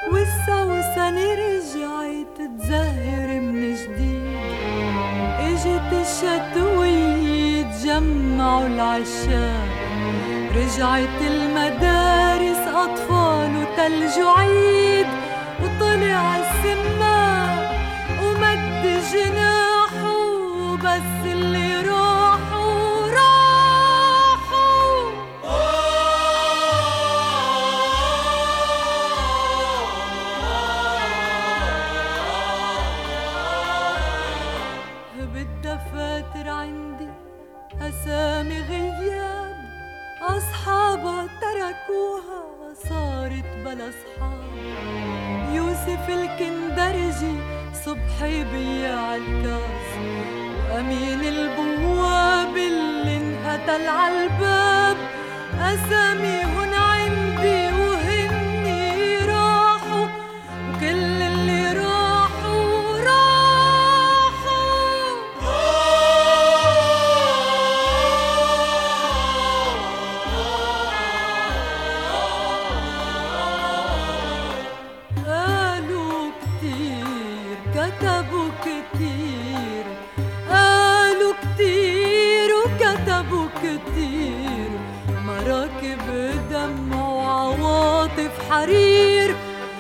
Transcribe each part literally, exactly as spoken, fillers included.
والسوسنة رجعت تزهر من جديد. اجت الشتوية تجمعوا العشاق، رجعت المدارس أطفال وتلج وعيد، وطلع السماء ومد جناحه، بس اللي راحوا راحوا. بالدفاتر عندي أسامي غياب، أصحابها تركوها صارت بلا أصحاب. يوسف الكندرجي صبحي بياع الكاس، وأمين البواب اللي انقتل عالباب. أساميهن عندي وهني راحوا، وكل اللي راحوا راحوا. قالوا كتير كتبوا كتير، قالوا كتير وكتبوا كتير، مراكب دم وعواطف حرير.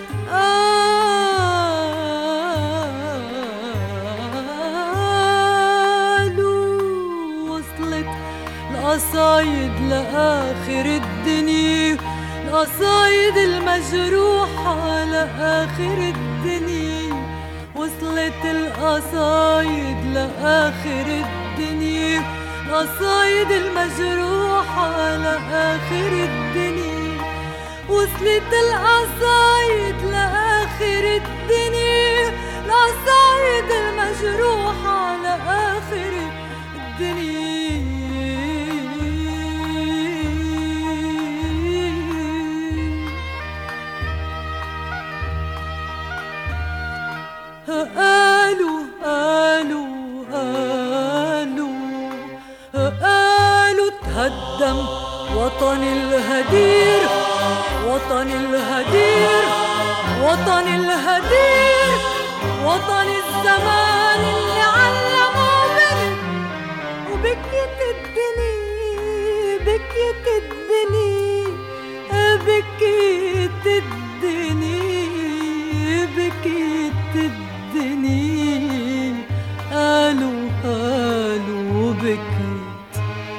قالوا وصلت القصايد لآخر الدنيا، القصايد المجروحة لآخر الدنيا. وصلت القصايد لآخر الدنيا، القصايد المجروحة لآخر الدنيا. وصلت القصايد لآخر الدنيا، القصايد المجروحة لآخر الدنيا. قالوا قالوا قالوا قالوا تهدم وطن الهدير، وطن الهدير، وطن الهدير، وطن الزمان اللي علموا بني. وبكيت الدنيا بكيت الدنيا بكيت الدنيا بكيت الدنيا. قالوا قالوا بكيت.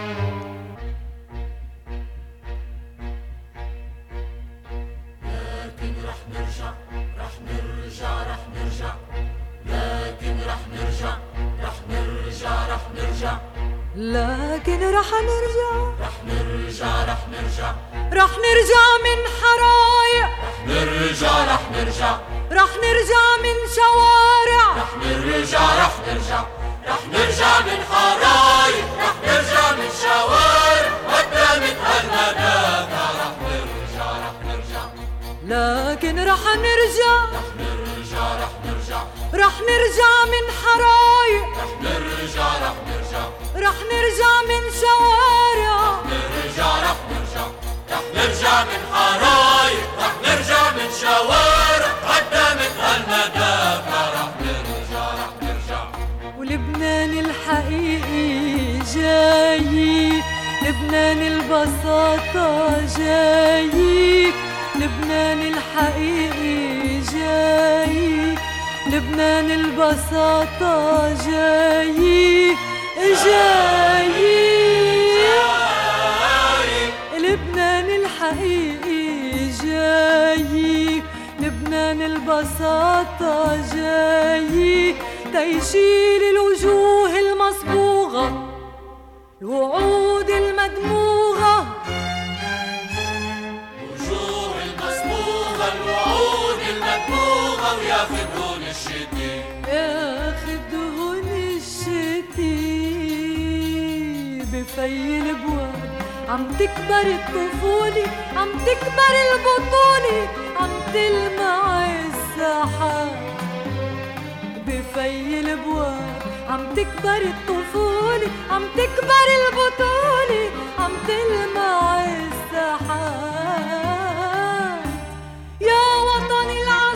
لكن رح نرجع رح نرجع رح نرجع، لكن رح نرجع رح نرجع رح نرجع، لكن رح نرجع رح نرجع رح نرجع، رح نرجع من حرايق، رح نرجع رح نرجع، رح نرجع من شوارع، رح نرجع رح نرجع، رح نرجع من حرايق، رح نرجع من شوارع قدامت هالمدافع. رح نرجع رح نرجع، لكن رح نرجع رح نرجع رح نرجع، رح نرجع من حرايق، رح نرجع رح نرجع، رح نرجع من شوارع، نرجع رح نرجع، رح نرجع من حرايق، رح نرجع من شوارع قدامت هالمدافع. رح نرجع رح نرجع، ولبنان الحقيقي جاي، لبنان البساطة جاي، لبنان الحقيقي جاي، لبنان البساطة جاي جاي. لبنان الحقيقي جاي، لبنان البساطة جاي، تيشيل الوجوه المصبوغة، الوعود المدموغة، وجوه المصبوغة الوعود المدموغة، وياخدهن الشتي ياخدهن الشتي. بفي البواب عم تكبر الطفولة، عم تكبر البطولة، عم تلمع الساحات. بفي البواب عم تكبر الطفولة، عم تكبر البطولة، عم تلمع الساحات. يا وطني العظيم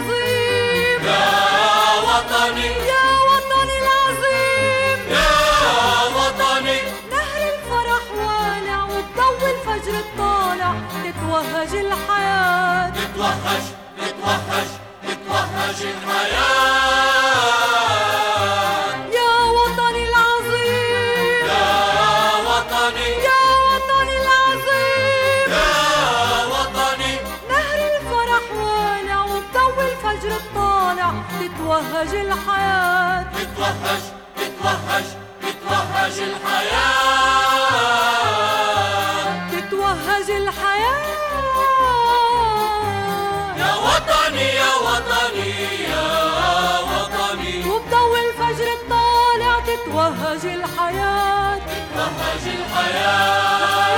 تتوهج تتوهج تتوهج الحياة يا وطني العظيم يا وطني يا وطني العظيم يا وطني نهر الفرح والع وبضوي الفجر الطالع تتوهج الحياة تتوهج تتوهج تتوهج الحياة تتوهج الحياة يا وطني يا وطني يا وطني وبضوي الفجر الطالع تتوهج الحياة تتوهج الحياة